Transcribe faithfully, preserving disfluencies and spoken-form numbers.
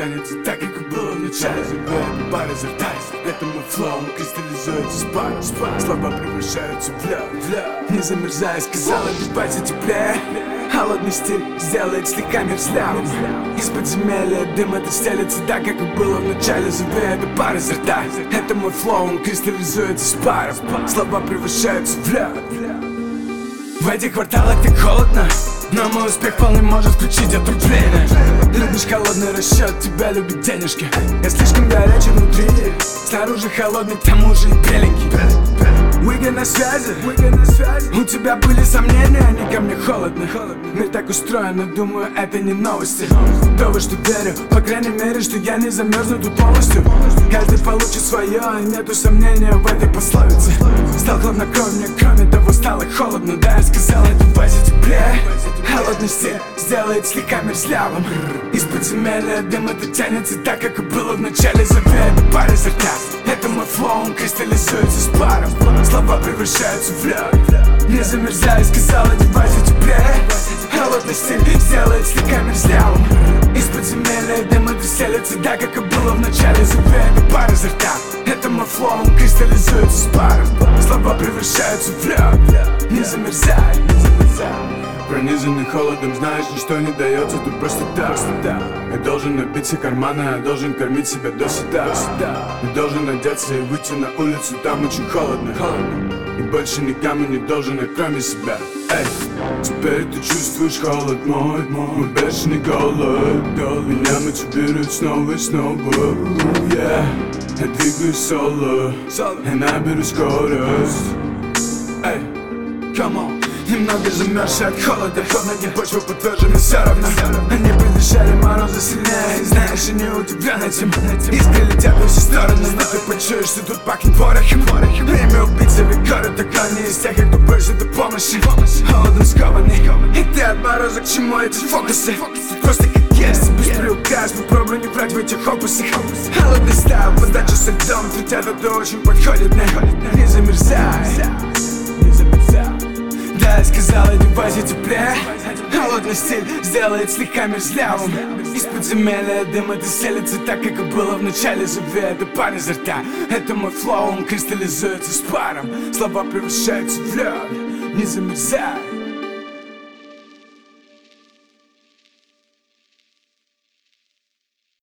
тянется так, как и было в начале. Забивает пары за ртать. Это мой флоу, он кристаллизуется с паром. Слова превращаются в лед. Не замерзай, сказала, одевайся теплее. Холодный стиль сделает слегка мерзлявым. Из подземелья дым это стелется так, как и было в начале. Забивает пары за рта. Это мой флоу, он кристаллизуется с паром. Слова превращаются в лед. В этих кварталах так холодно, но мой успех вполне может включить отопление. Любишь холодный расчет, тебя любят денежки. Я слишком горячий внутри, снаружи холодный, к тому же и беленький. Уикенд на связи, у тебя были сомнения, они ко мне холодны. Мир так устроен, но думаю, это не новости. То, во что верю, по крайней мере, что я не замерзну тут полностью. Каждый получит свое, и нету сомнения в этой пословице. Стал хладнокровнее, кроме того стало холодно. Да, я сказал, одевайся теплее. Холодный стиль сделает слегка мерзлявым. Из подземелья дым это тянется так, как и было в начале. Завеет пары за рта. Это мой флоу, он кристаллизуется с паром. Слова превращаются в лед. Не замерзай, сказал, одевайся теплее. Холодный стиль сделает слегка мерзлявым. Из подземелья дым это селится так, как и было в начале. Завеет пары за рта. Это мой флоу, он кристаллизуется с паром. Слова превращаются в лед. Не замерзай, не замерзай. Пронизанный холодом, знаешь, ничто не дается тут просто так. Я должен набиться кармана, я должен кормить себя до сюда. Я должен одеться и выйти на улицу, там очень холодно. И больше никому не должен, а кроме себя. Эй, теперь ты чувствуешь холод мой, мой бешеный голод. Меня мотивирует снова и снова. Yeah. Я двигаюсь соло, я наберу скорость. Эй, come on. Немного замерзший от холода, холоднее почва подтвержена все равно. Они предвещали морозы сильнее, знаешь, они удивлены этим. Искры летят во все стороны, но ты почуешь, что тут пахнет порохом. Время убить себе город, так не из тех, кто просит о помощи. Холодом скованный, и ты от мороза к чему эти фокусы? Просто как есть, без приуказ, попробуй не брать в этих опусах. Холодный стайл, подача со льдом, ведь это очень подходит мне. Не замерзай, не замерзай. Да, я сказал, одевайся теплее. Холодный стиль сделает слегка мерзлявым. Из подземелья дым это селится так, как и было в начале. Завеет пар изо рта. Это мой флоу, он кристаллизуется с паром. Слова превращаются в лед. Не замерзай.